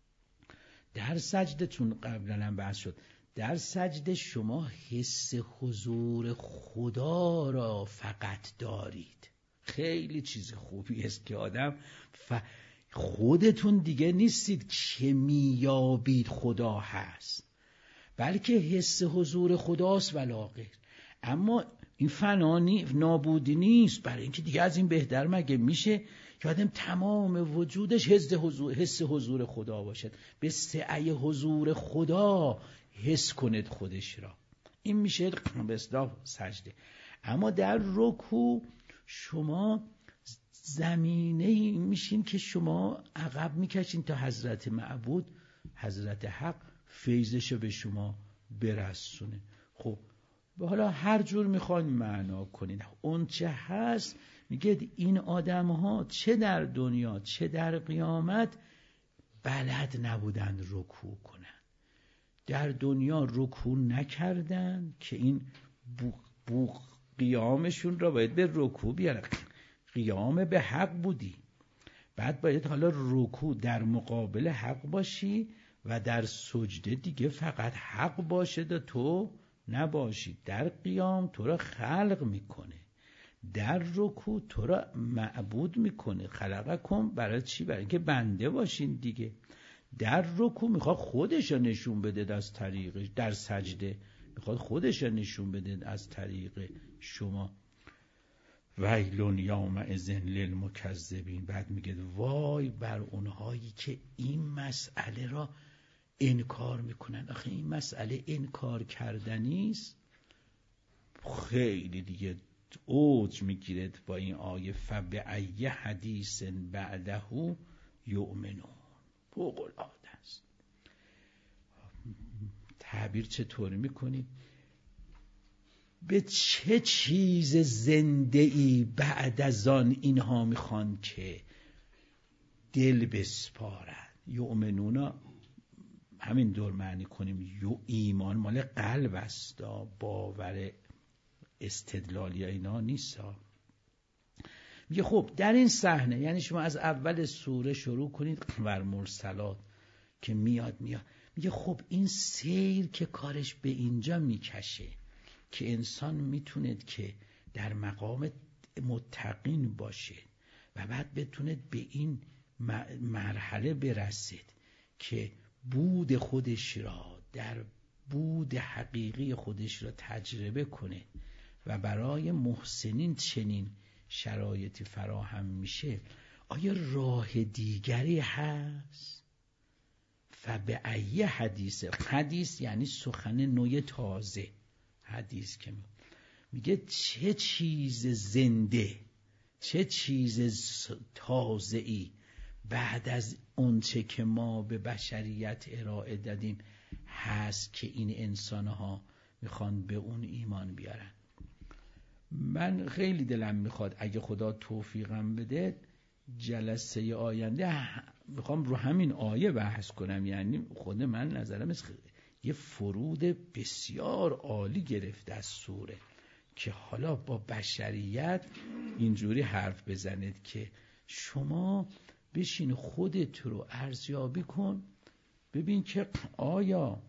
در سجده چون قبلا هم بحث شد، در سجده شما حس حضور خدا را فقط دارید. خیلی چیز خوبی است که آدم ف... خودتون دیگه نیستید که میابید خدا هست، بلکه حس حضور خداست ولا غیر. اما این فنانی نابودی نیست، برای اینکه دیگه از این بهتر مگه میشه که آدم تمام وجودش حس حضور, حس حضور خدا باشد، به سعی حضور خدا حس کنید خودش را. این میشه به اصطلاح سجده. اما در رکوع شما زمینه این میشین که شما عقب میکشین تا حضرت معبود، حضرت حق فیضش به شما برسونه. خب حالا هر جور میخواین معنا کنین، اون چه هست میگه این آدم ها چه در دنیا چه در قیامت بلد نبودن رکوع کنن. در دنیا رکوع نکردن که این بو, بو قیامشون را باید به رکوع بیارن. قیام به حق بودی، بعد باید حالا رکوع در مقابل حق باشی و در سجده دیگه فقط حق باشه و تو نباشی. در قیام تو را خلق میکنه، در رکوع تو را معبود میکنه. خلقکم برای چی؟ برای اینکه بنده باشین دیگه. در رکوع میخواد خودش را نشون بده از طریق، در سجده میخواد خودش را نشون بده از طریق شما. ویل یومئذ للمکذبین. بعد میگه وای بر اونهایی که این مسئله را انکار میکنن. آخه این مسئله انکار کردنی است. خیلی دیگه اوج میگیرد با این آیه فبأی حدیث بعده یؤمنون. فوق العاده است. تعبیر چطور میکنید؟ به چه چیز زنده ای بعد از آن اینها میخوان که دل بسپارن؟ یؤمنون همین دور معنی کنیم، یو ایمان مال قلب است، باور استدلالی اینا نیست. میگه خب در این صحنه، یعنی شما از اول سوره شروع کنید ور مرسلات که میاد میاد میگه خب این سیر که کارش به اینجا میکشه که انسان میتوند که در مقام متقین باشه و بعد بتوند به این مرحله برسید که بود خودش را در بود حقیقی خودش را تجربه کنه و برای محسنین چنین شرایطی فراهم میشه. آیا راه دیگری هست؟ فبأی حدیث، حدیث یعنی سخن نوع تازه، حدیث که میگه چه چیز زنده، چه چیز تازه‌ای بعد از اونچه که ما به بشریت ارائه دادیم هست که این انسانها میخوان به اون ایمان بیارن. من خیلی دلم میخواد اگه خدا توفیقم بده جلسه آینده میخوام رو همین آیه بحث کنم. یعنی خود من نظرم یه فرود بسیار عالی گرفته از سوره که حالا با بشریت اینجوری حرف بزنید که شما بشین خودت رو ارزیابی کن، ببین که آیا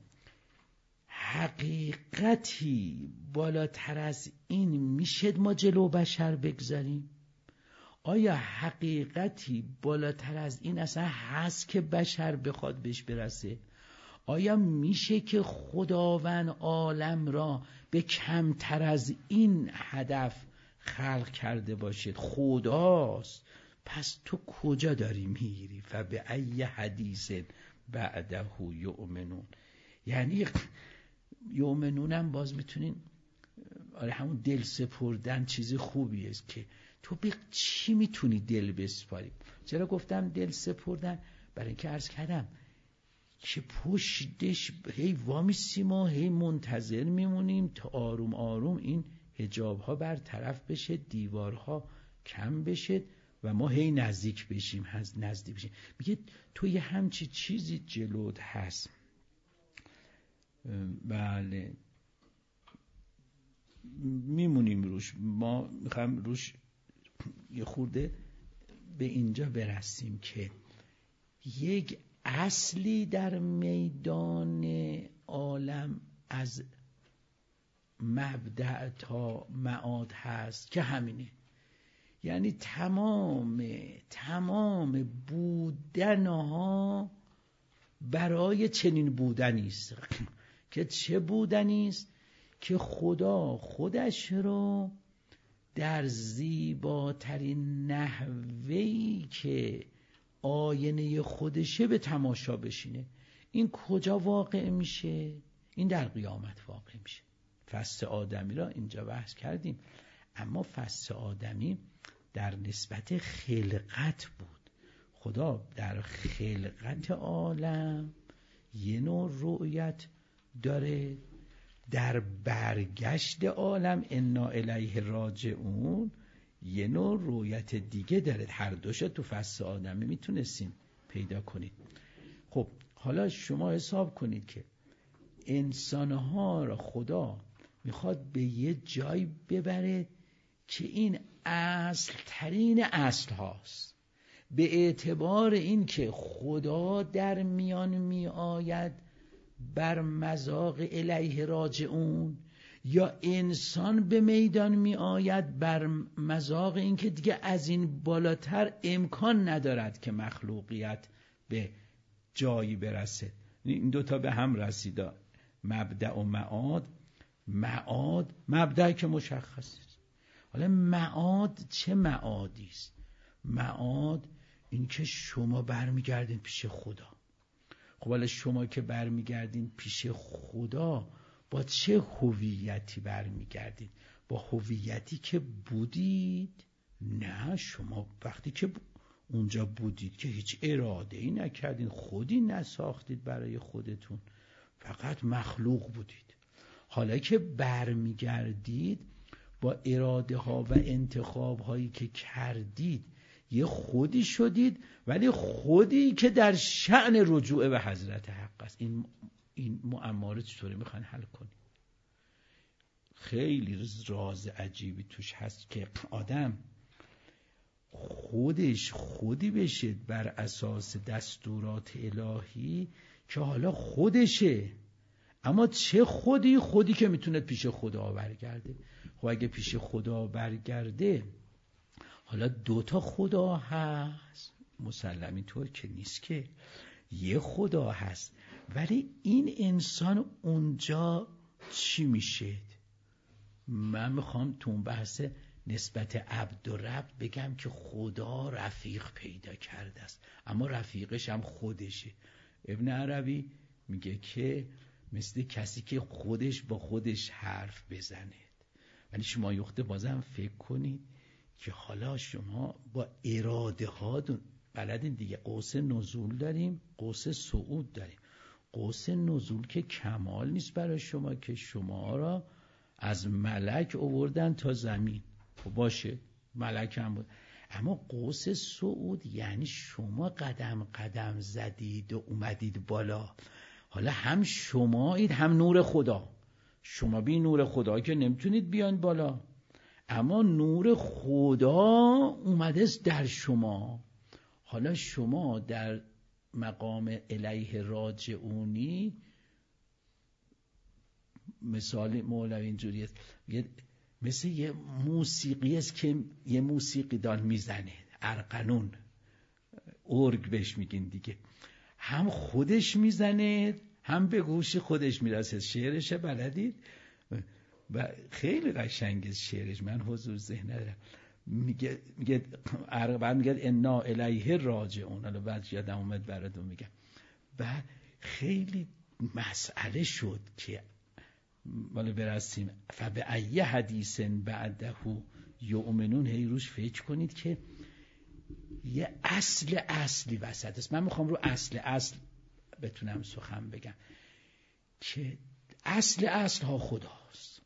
حقیقتی بالاتر از این میشه ما جلو بشر بگذاریم؟ آیا حقیقتی بالاتر از این اصلا هست که بشر بخواد بهش برسه؟ آیا میشه که خداوند عالم را به کمتر از این هدف خلق کرده باشد؟ خداست. پس تو کجا داری میری؟ فبأی حدیث بعده یؤمنون. یعنی یؤمنون هم باز میتونین، آره همون دل سپردن چیز خوبی است که تو به چی میتونی دل بسپاری. چرا گفتم دل سپردن؟ برای اینکه عرض کردم که پشتش هی وامیسیم و هی منتظر میمونیم تا آروم آروم این حجاب ها برطرف بشه، دیوارها کم بشه و ما هی نزدیک بشیم نزدیک بشیم. میگه تو یه همچی چیزی جلوت هست. بله میمونیم روش، ما میخوام روش یه خورده به اینجا برسیم که یک اصلی در میدان عالم از مبدأ تا معاد هست که همینه. یعنی تمام تمام بودنها برای چنین بودنی است که چه بودنی است که خدا خودش رو در زیباترین نحوهی که آینه خودشه به تماشا بشینه. این کجا واقع میشه؟ این در قیامت واقع میشه. فصل آدمی را اینجا بحث کردیم، اما فصل آدمی در نسبت خلقت بود. خدا در خلقت عالم یه نوع رؤیت داره، در برگشت عالم انا الیه راجعون یه نوع رؤیت دیگه داره. هر دوشو تو فصل آدمی میتونستیم پیدا کنید. خب حالا شما حساب کنید که انسانها را خدا میخواد به یه جای ببره که این اصل ترین اصل هاست، به اعتبار این که خدا در میان می آید بر مذاق الیه راجعون، یا انسان به میدان می آید بر مذاق این که دیگه از این بالاتر امکان ندارد که مخلوقیت به جایی برسه. این دوتا به هم رسیده، مبدأ و معاد. معاد مبدأ که مشخص است، حالا معاد چه معادی است؟ معاد این که شما برمیگردین پیش خدا. خب حالا شما که برمیگردین پیش خدا با چه هویتی برمیگردین؟ با هویتی که بودید؟ نه، شما وقتی که اونجا بودید که هیچ اراده ای نکردین، خودی نساختید برای خودتون، فقط مخلوق بودید. حالا که برمیگردید با اراده ها و انتخاب هایی که کردید یه خودی شدید، ولی خودی که در شأن رجوع به حضرت حق است. این این معما رو چطوری میخواین حل کنید؟ خیلی راز عجیبی توش هست که آدم خودش خودی بشه بر اساس دستورات الهی که حالا خودشه. اما چه خودی؟ خودی که میتونه پیش خدا برگرده. خب اگه پیش خدا برگرده، حالا دوتا خدا هست، مسلم اینطور که نیست که یه خدا هست، ولی این انسان اونجا چی میشه؟ من میخوام تو اون بحث نسبت عبد و رب بگم که خدا رفیق پیدا کرده است، اما رفیقش هم خودشه. ابن عربی میگه که مثل کسی که خودش با خودش حرف بزنه. ولی شما یخته بازم فکر کنید که حالا شما با اراده ها بلدین دیگه. قوس نزول داریم، قوس صعود داریم. قوس نزول که کمال نیست برای شما که شما را از ملک آوردن تا زمین. خب باشه، ملک هم بود. اما قوس صعود یعنی شما قدم قدم زدید و اومدید بالا. حالا هم شمایید هم نور خدا. شما بی نور خدا که نمیتونید بیان بالا، اما نور خدا اومده در شما. حالا شما در مقام الیه راجعونی، مثال مولوی اینجوری است، مثل یه موسیقی است که یه موسیقی دان میزنه، ارقنون، ارگ بهش میگین دیگه، هم خودش میزنه هم به گوش خودش میرسه. شعرش بلدید و خیلی قشنگه شعرش، من حضور ذهن ندارم. میگه میگه ارقن میگه انا الیه راجعون. حالا بعد یادم اومد براتون میگم. و خیلی مسئله شد که ولی برسیم فبأی حدیث بعده یؤمنون. هی روش فکر کنید که یه اصل اصلی وسط است. من میخوام رو اصل اصل بتونم سخن بگم که اصل اصل ها خداست.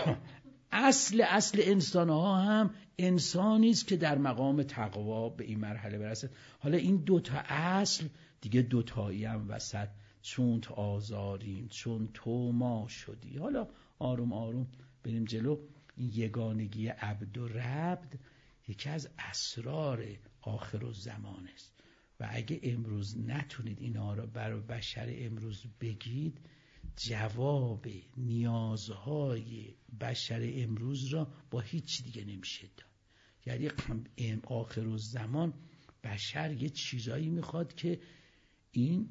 اصل اصل انسان ها هم انسانی است که در مقام تقوا به این مرحله برسه. حالا این دوتا اصل دیگه دوتایی هم وسط، چون تو آزاریم چون تو ما شدی. حالا آروم آروم بریم جلو. این یگانگی عبد و ربد یکی از اسرار آخر الزمان است و اگه امروز نتونید اینا را برای بشر امروز بگید، جواب نیازهای بشر امروز را با هیچ دیگه نمیشه داد. یعنی آخر الزمان بشر یه چیزایی میخواد که این،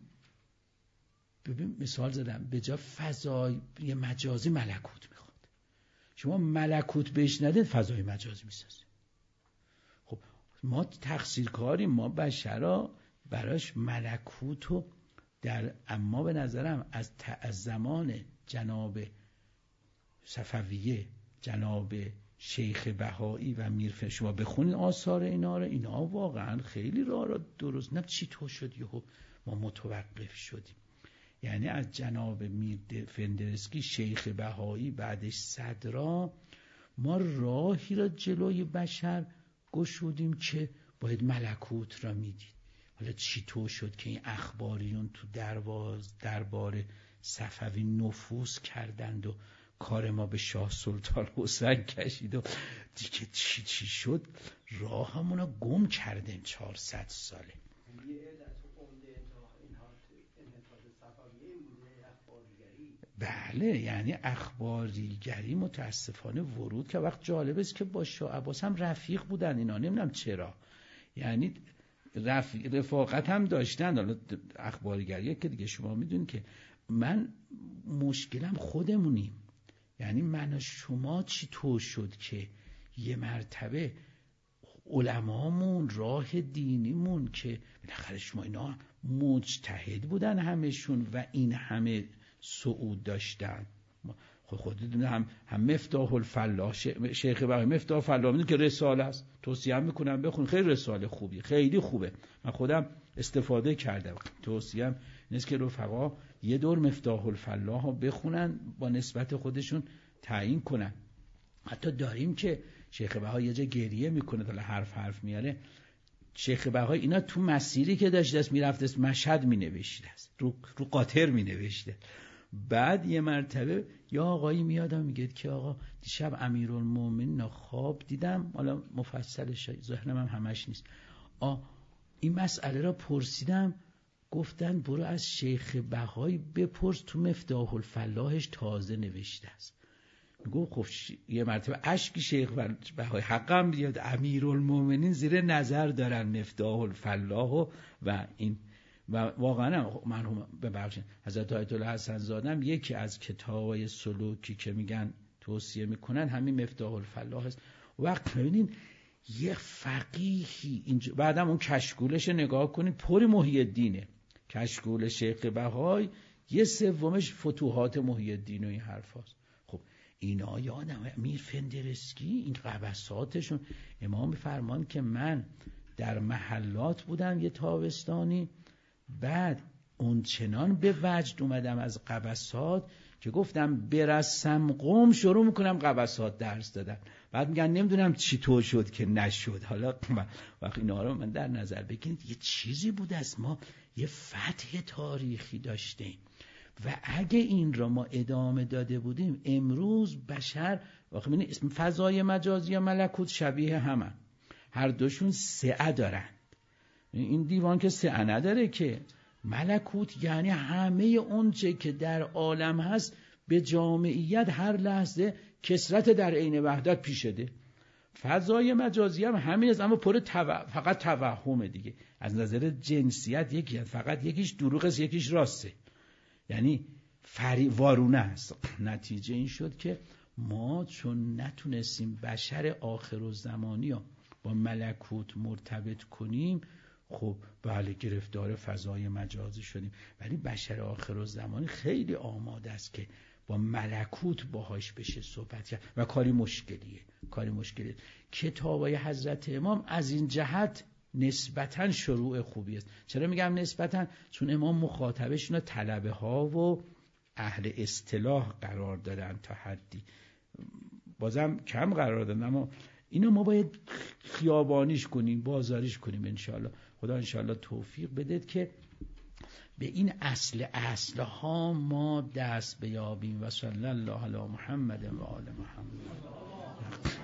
ببین مثال زدم، به جا فضای مجازی ملکوت میخواد. شما ملکوت بهش ندید، فضای مجازی میسازه. خب ما تقصیرکاریم، ما بشرا براش ملکوتو در، اما به نظرم از, از زمان جناب صفویه، جناب شیخ بهایی و میر، شما بخونید آثار اینا رو، اینا واقعا خیلی راه را درست نه چی تو شد یهو ما متوقف شدیم. یعنی از جناب میر فندرسکی، شیخ بهایی، بعدش صدرا، ما راهی را جلوی بشر گشودیم که باید ملکوت را میدید. حالا چی تو شد که این اخباریون تو درواز دربار صفوی نفوذ کردند و کار ما به شاه سلطان حسین کشید و دیگه چی چی شد، راه همونو گم کردیم چهارصد ساله. بله، یعنی اخباریگری متاسفانه ورود که وقت جالب است که با شاه عباس هم رفیق بودن اینا، نمیدونم چرا، یعنی رفیق رفاقت هم داشتن. حالا اخباریگری که دیگه شما میدونید که من مشکلم خودمونیم، یعنی من و شما چی تو شد که یه مرتبه علمامون، راه دینیمون که بالاخره شما اینا مجتهد بودن همشون و این همه صعود داشتن. خود خودتون هم هم مفتاح الفلاح شیخ بهایی مفتاح الفلاح میدونید که رساله است، توصیه هم میکنم بخون، خیلی رساله خوبی، خیلی خوبه، من خودم استفاده کردم. توصیه هم نیست که رفقا یه دور مفتاح الفلاح رو بخونن، با نسبت خودشون تعیین کنن. حتی داریم که شیخ بهایی یه جا گریه میکنه، تا حرف حرف میاره. شیخ بهایی اینا تو مسیری که داشته است میرفته است مشهد مینوشته است، رو رو قاطر مینوشته. بعد یه مرتبه یا آقایی میادم میگه که آقا دیشب امیرالمومنین خواب دیدم، حالا مفصلش ذهنم هم همش نیست، آ این مسئله را پرسیدم، گفتن برو از شیخ بهایی بپرس، تو مفتاح الفلاحش تازه نوشته است. میگو خب یه مرتبه اشکی شیخ بهایی حقم بیاد، امیرالمومنین زیر نظر دارن مفتاح الفلاح و, و این و واقعا مرحوم ببخشید حضرت آیت الله حسن زاده یکی از کتابای سلوکی که میگن توصیه میکنن همین مفتاح الفلاح است. وقت ببینین یه فقیهی اینجا، بعدم اون کشکولش نگاه کنید پری محی الدینه، کشکول شیخ بهایی یه سومش فتوحات محی الدین و این حرفاست. خب اینا یادم امیر فندرسکی این قبساتشون، امام فرمان که من در محلات بودم یه تابستانی، بعد اون چنان به وجد اومدم از قبسات که گفتم برسم قوم شروع میکنم قبسات درس دادن. بعد میگن نمیدونم چی تو شد که نشد. حالا وقتی اینا رو من در نظر بگیرید یه چیزی بود از ما یه فتح تاریخی داشتیم و اگه این را ما ادامه داده بودیم امروز بشر واقعا من اسم فضای مجازی یا ملکوت شبیه همن، هر دوشون سعه دارن. این دیوان که سعه نداره که، ملکوت یعنی همه اون چه که در عالم هست به جامعیت هر لحظه کثرت در عین وحدت پیشده. فضای مجازی هم همین است، اما پر تو... فقط توهمه دیگه. از نظر جنسیت یکی هست، فقط یکیش دروغ است یکیش راسته، یعنی فری وارونه است. نتیجه این شد که ما چون نتونستیم بشر آخرالزمانی رو با ملکوت مرتبط کنیم، خب بله گرفتار فضای مجازی شدیم. ولی بشر آخرالزمانی خیلی آماده است که با ملکوت باهاش بشه صحبت کرد و کاری مشکلیه، کاری مشکلیه. کتابای حضرت امام از این جهت نسبتاً شروع خوبی است. چرا میگم نسبتاً؟ چون امام مخاطبشون رو طلبه ها و اهل اصطلاح قرار دادن، تا حدی بازم کم قرار دادن، اما اینو ما باید خیابانیش کنیم، بازاریش کنیم. انشاءالله خدا انشاءالله توفیق بدید که به این اصل اصل ها ما دست بیابیم. و صلی الله علی محمد و آل محمد.